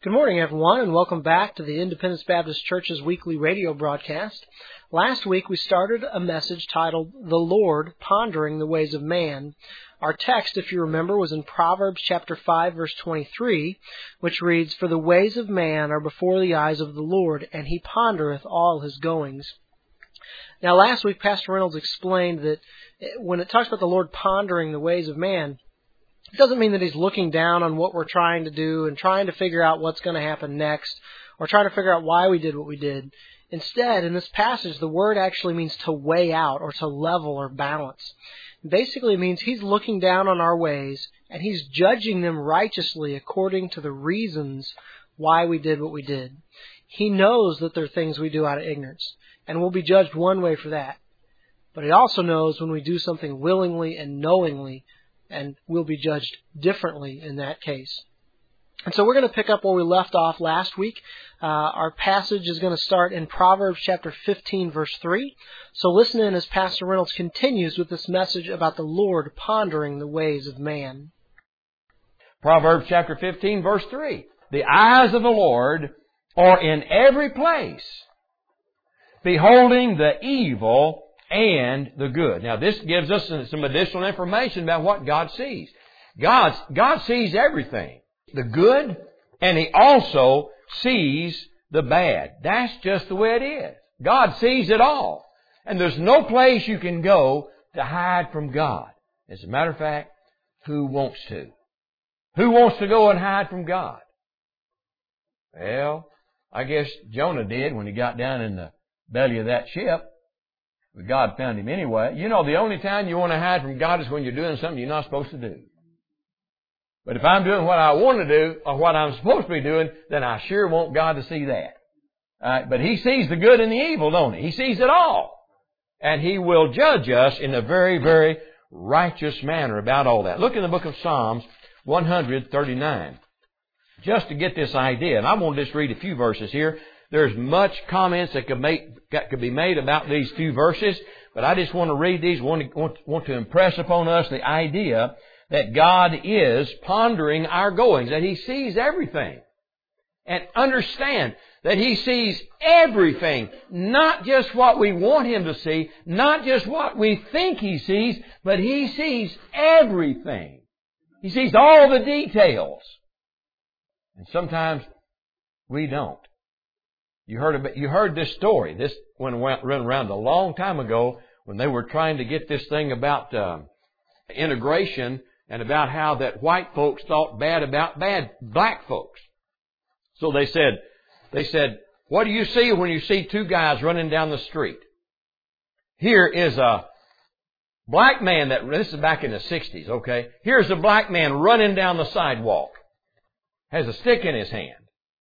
Good morning, everyone, and welcome back to the Independence Baptist Church's weekly radio broadcast. Last week we started a message titled, The Lord Pondering the Ways of Man. Our text, if you remember, was in Proverbs chapter 5, verse 23, which reads, For the ways of man are before the eyes of the Lord, and he pondereth all his goings. Now, last week Pastor Reynolds explained that when it talks about the Lord pondering the ways of man, it doesn't mean that he's looking down on what we're trying to do and trying to figure out what's going to happen next or trying to figure out why we did what we did. Instead, in this passage, the word actually means to weigh out or to level or balance. Basically, it means he's looking down on our ways and he's judging them righteously according to the reasons why we did what we did. He knows that there are things we do out of ignorance, and we'll be judged one way for that. But he also knows when we do something willingly and knowingly, and we'll be judged differently in that case. And so we're going to pick up where we left off last week. Our passage is going to start in Proverbs chapter 15, verse 3. So listen in as Pastor Reynolds continues with this message about the Lord pondering the ways of man. Proverbs chapter 15, verse 3. The eyes of the Lord are in every place, beholding the evil and the good. Now this gives us some additional information about what God sees. God sees everything, the good, and He also sees the bad. That's just the way it is. God sees it all. And there's no place you can go to hide from God. As a matter of fact, who wants to? Who wants to go and hide from God? Well, I guess Jonah did when he got down in the belly of that ship. But God found him anyway. You know, the only time you want to hide from God is when you're doing something you're not supposed to do. But if I'm doing what I want to do, or what I'm supposed to be doing, then I sure want God to see that. But He sees the good and the evil, don't He? He sees it all. And He will judge us in a very, very righteous manner about all that. Look in the book of Psalms 139. Just to get this idea, and I want to just read a few verses here. There's much comments that could be made about these few verses, but I just want to read these, want to impress upon us the idea that God is pondering our goings, that He sees everything. And understand that He sees everything, not just what we want Him to see, not just what we think He sees, but He sees everything. He sees all the details. And sometimes we don't. You heard this story. This went around a long time ago when they were trying to get this thing about integration and about how that white folks thought bad about black folks. So they said, what do you see when you see two guys running down the street? Here is a black man this is back in the 60s, okay? Here's a black man running down the sidewalk. Has a stick in his hand.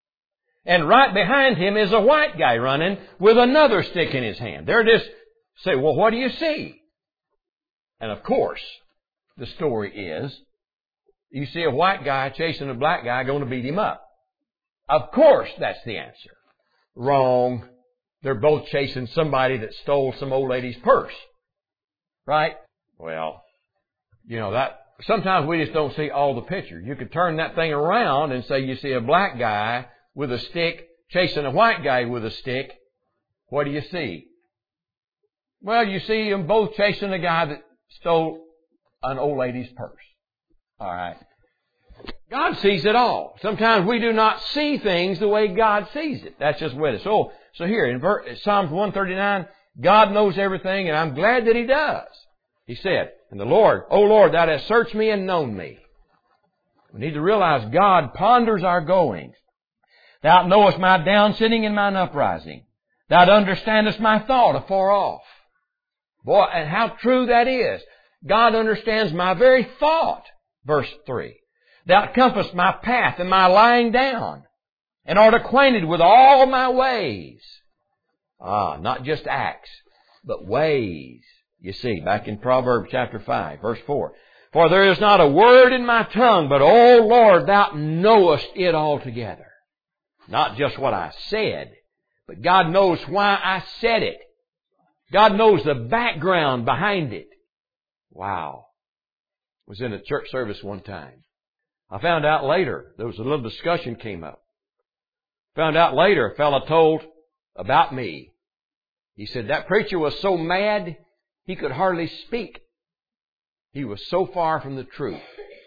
And right behind him is a white guy running with another stick in his hand. They're just say, well, what do you see? And of course, the story is, you see a white guy chasing a black guy going to beat him up. Of course, that's the answer. Wrong. They're both chasing somebody that stole some old lady's purse. Right? Well, that sometimes we just don't see all the picture. You could turn that thing around and say you see a black guy with a stick chasing a white guy with a stick. What do you see? Well, you see them both chasing a guy that stole an old lady's purse. All right. God sees it all. Sometimes we do not see things the way God sees it. That's just what it is. So here in Psalms 139, God knows everything, and I'm glad that He does. He said, and the Lord, O Lord, Thou hast searched me and known me. We need to realize God ponders our goings. Thou knowest my down sitting and mine uprising. Thou understandest my thought afar off. Boy, and how true that is. God understands my very thought. Verse 3. Thou compassest my path and my lying down, and art acquainted with all my ways. Not just acts, but ways. You see, back in Proverbs chapter 5, verse 4. For there is not a word in my tongue, but, O Lord, Thou knowest it altogether. Not just what I said, but God knows why I said it. God knows the background behind it. Wow. I was in a church service one time. I found out later, there was a little discussion came up. Found out later, a fellow told about me. He said, that preacher was so mad, he could hardly speak. He was so far from the truth.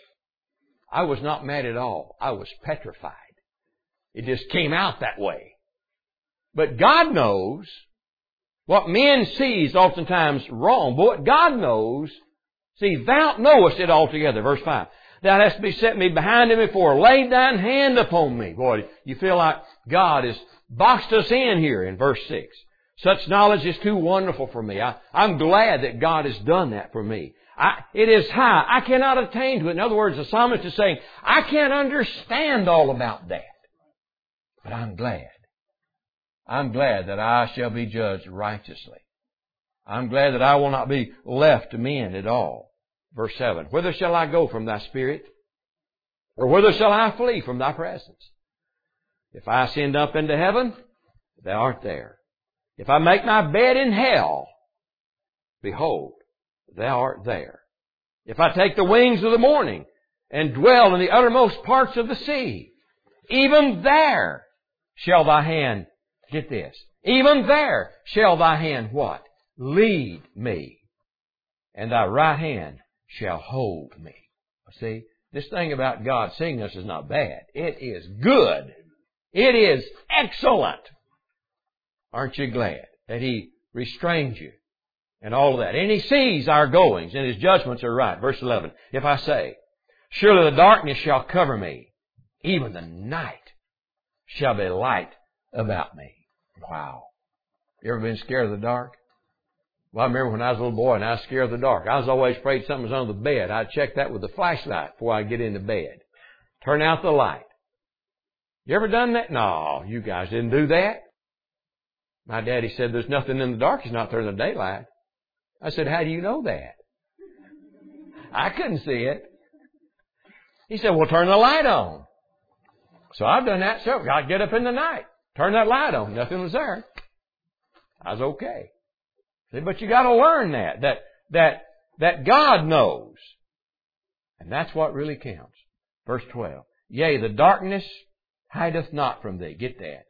I was not mad at all. I was petrified. It just came out that way. But God knows what men see is oftentimes wrong. But what God knows, see, thou knowest it altogether. Verse 5. Thou hast beset me behind and before. Laid thine hand upon me. Boy, you feel like God has boxed us in here in verse 6. Such knowledge is too wonderful for me. I'm glad that God has done that for me. It is high. I cannot attain to it. In other words, the psalmist is saying, I can't understand all about that. But I'm glad. I'm glad that I shall be judged righteously. I'm glad that I will not be left to men at all. Verse 7. Whither shall I go from thy spirit? Or whither shall I flee from thy presence? If I ascend up into heaven, thou art there. If I make my bed in hell, behold, thou art there. If I take the wings of the morning and dwell in the uttermost parts of the sea, even there shall thy hand, get this, even there shall thy hand what? Lead me. And thy right hand shall hold me. See, this thing about God seeing us is not bad. It is good. It is excellent. Aren't you glad that He restrains you and all of that? And He sees our goings and His judgments are right. Verse 11. If I say, surely the darkness shall cover me, even the night shall be light about me. Wow. You ever been scared of the dark? Well, I remember when I was a little boy and I was scared of the dark. I was always afraid something was under the bed. I'd check that with a flashlight before I get into bed. Turn out the light. You ever done that? No, you guys didn't do that. My daddy said there's nothing in the dark. It's not there in the daylight. I said, how do you know that? I couldn't see it. He said, well, turn the light on. So I've done that. So I'd get up in the night, turn that light on. Nothing was there. I was okay. See, but you got to learn that God knows. And that's what really counts. Verse 12. Yea, the darkness hideth not from thee. Get that.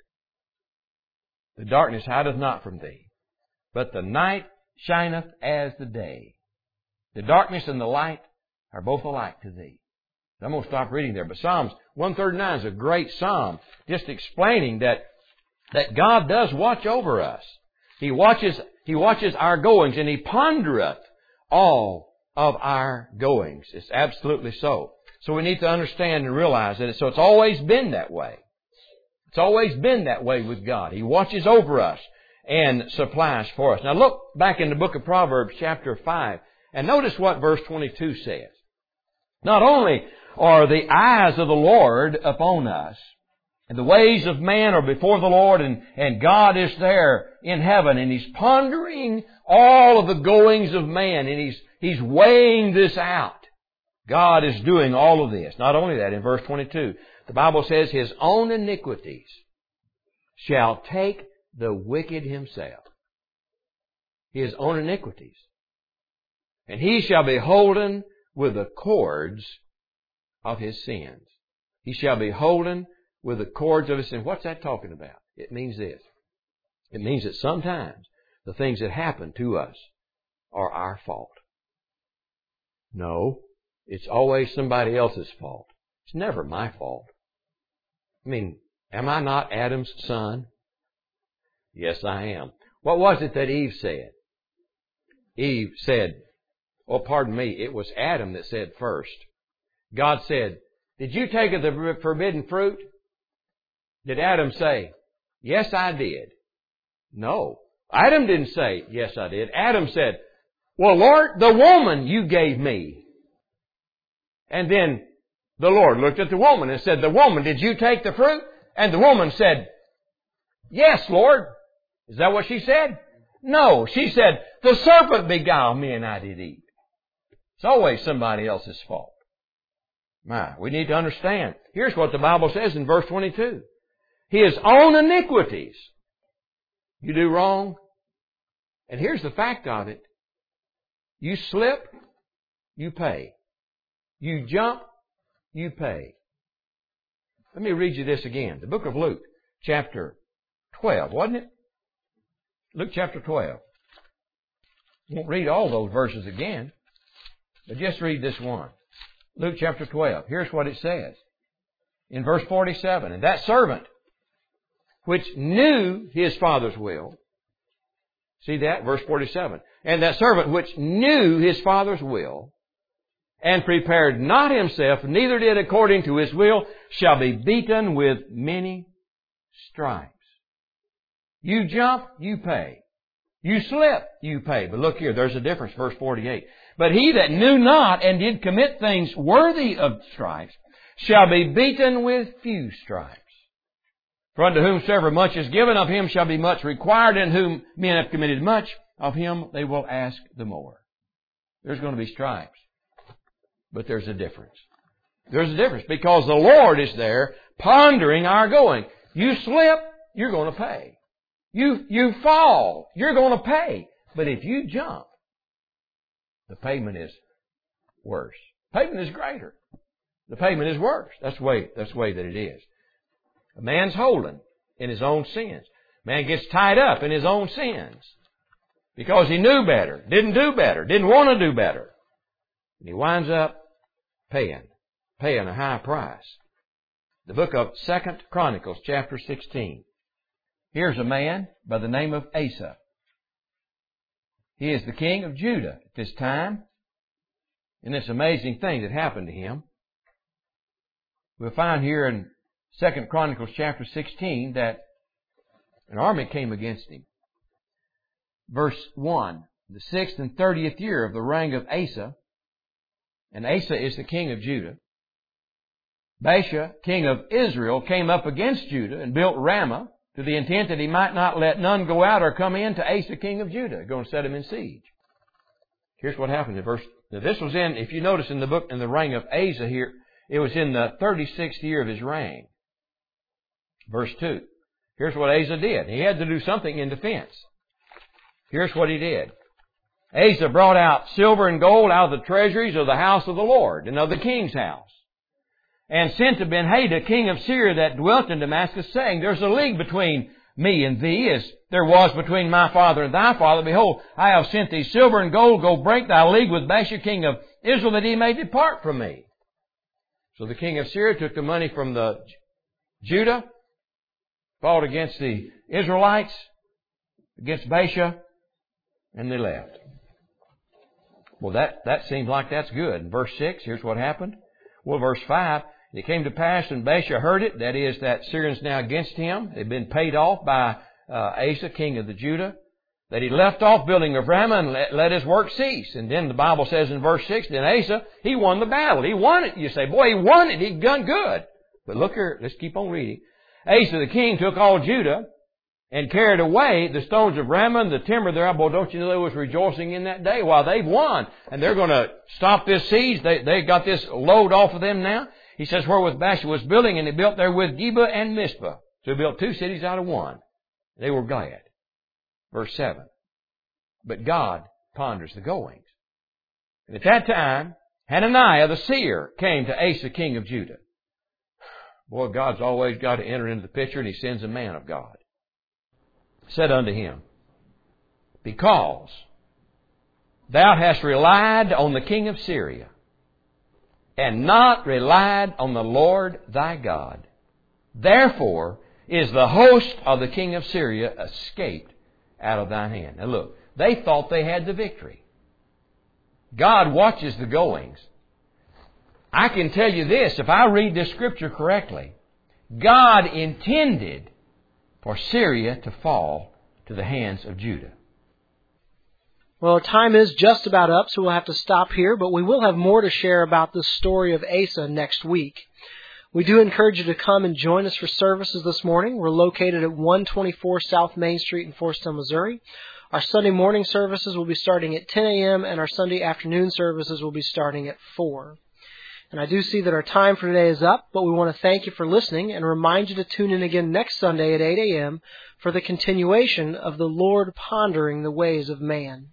The darkness hideth not from thee, but the night shineth as the day. The darkness and the light are both alike to thee. I'm going to stop reading there. But Psalms 139 is a great psalm just explaining that God does watch over us. He watches our goings and He pondereth all of our goings. It's absolutely so. So we need to understand and realize that it's always been that way. It's always been that way with God. He watches over us and supplies for us. Now look back in the book of Proverbs chapter 5 and notice what verse 22 says. Not only are the eyes of the Lord upon us, and the ways of man are before the Lord, and God is there in heaven, and He's pondering all of the goings of man, and He's weighing this out. God is doing all of this. Not only that, in verse 22, the Bible says, His own iniquities shall take the wicked himself. His own iniquities. And he shall be holden with the cords of his sins. He shall be holden with the cords of his sins. What's that talking about? It means this. It means that sometimes the things that happen to us are our fault. No, it's always somebody else's fault. It's never my fault. I mean, am I not Adam's son? Yes, I am. What was it that Eve said? Eve said, oh, pardon me, it was Adam that said first. God said, did you take of the forbidden fruit? Did Adam say, yes, I did? No. Adam didn't say, yes, I did. Adam said, well, Lord, the woman you gave me. And then the Lord looked at the woman and said, the woman, did you take the fruit? And the woman said, yes, Lord. Is that what she said? No. She said, the serpent beguiled me and I did eat. It's always somebody else's fault. We need to understand. Here's what the Bible says in verse 22. His own iniquities. You do wrong. And here's the fact of it. You slip, you pay. You jump, you pay. Let me read you this again. The book of Luke, chapter 12, wasn't it? Luke chapter 12. Won't read all those verses again, but just read this one. Luke chapter 12. Here's what it says. In verse 47, and that servant which knew his father's will. See that? Verse 47. And that servant which knew his father's will, and prepared not himself, neither did according to his will, shall be beaten with many stripes. You jump, you pay. You slip, you pay. But look here, there's a difference, verse 48. But he that knew not and did commit things worthy of stripes shall be beaten with few stripes. For unto whomsoever much is given, of him shall be much required, and whom men have committed much, of him they will ask the more. There's going to be stripes. But there's a difference. There's a difference because the Lord is there pondering our going. You slip, you're going to pay. You fall, you're going to pay. But if you jump, the payment is worse. Payment is greater. The payment is worse. That's the way that it is. A man's holding in his own sins. Man gets tied up in his own sins because he knew better, didn't do better, didn't want to do better. And he winds up paying a high price. The book of 2 Chronicles, chapter 16. Here's a man by the name of Asa. He is the king of Judah at this time. And this amazing thing that happened to him. We'll find here in 2 Chronicles chapter 16 that an army came against him. Verse 1. The 6th and 30th year of the reign of Asa, and Asa is the king of Judah, Baasha, king of Israel, came up against Judah and built Ramah to the intent that he might not let none go out or come in to Asa, king of Judah, going to set him in siege. Here's what happened in verse. Now this was in, if you notice in the book, in the reign of Asa here, it was in the 36th year of his reign. Verse 2. Here's what Asa did. He had to do something in defense. Here's what he did. Asa brought out silver and gold out of the treasuries of the house of the Lord and of the king's house, and sent to Ben-Hadad, king of Syria, that dwelt in Damascus, saying, There's a league between me and thee, as there was between my father and thy father. Behold, I have sent thee silver and gold. Go break thy league with Baasha, king of Israel, that he may depart from me. So the king of Syria took the money from the Judah, fought against the Israelites, against Baasha, and they left. Well, that seems like that's good. In verse 6, here's what happened. Well, verse 5, it came to pass when Baasha heard it, that is, that Syrians now against him, they'd been paid off by Asa, king of the Judah, that he left off building of Ramah and let his work cease. And then the Bible says in verse 6, then Asa, he won the battle. He won it. You say, boy, he won it. He done good. But look here, let's keep on reading. Asa the king took all Judah and carried away the stones of Ramah and the timber thereof. Boy, don't you know they was rejoicing in that day? While they've won, and they're going to stop this siege. They got this load off of them now. He says, wherewith Baasha was building, and he built therewith Geba and Mizpah. So he built 2 cities out of one. They were glad. Verse 7. But God ponders the goings. And at that time, Hananiah the seer came to Asa, king of Judah. Boy, God's always got to enter into the picture, and he sends a man of God. Said unto him, Because thou hast relied on the king of Syria, and not relied on the Lord thy God, therefore is the host of the king of Syria escaped out of thine hand. Now look, they thought they had the victory. God watches the goings. I can tell you this, if I read this scripture correctly, God intended for Syria to fall to the hands of Judah. Well, time is just about up, so we'll have to stop here, but we will have more to share about the story of Asa next week. We do encourage you to come and join us for services this morning. We're located at 124 South Main Street in Forrestal, Missouri. Our Sunday morning services will be starting at 10 a.m., and our Sunday afternoon services will be starting at 4. And I do see that our time for today is up, but we want to thank you for listening and remind you to tune in again next Sunday at 8 a.m. for the continuation of the Lord pondering the ways of man.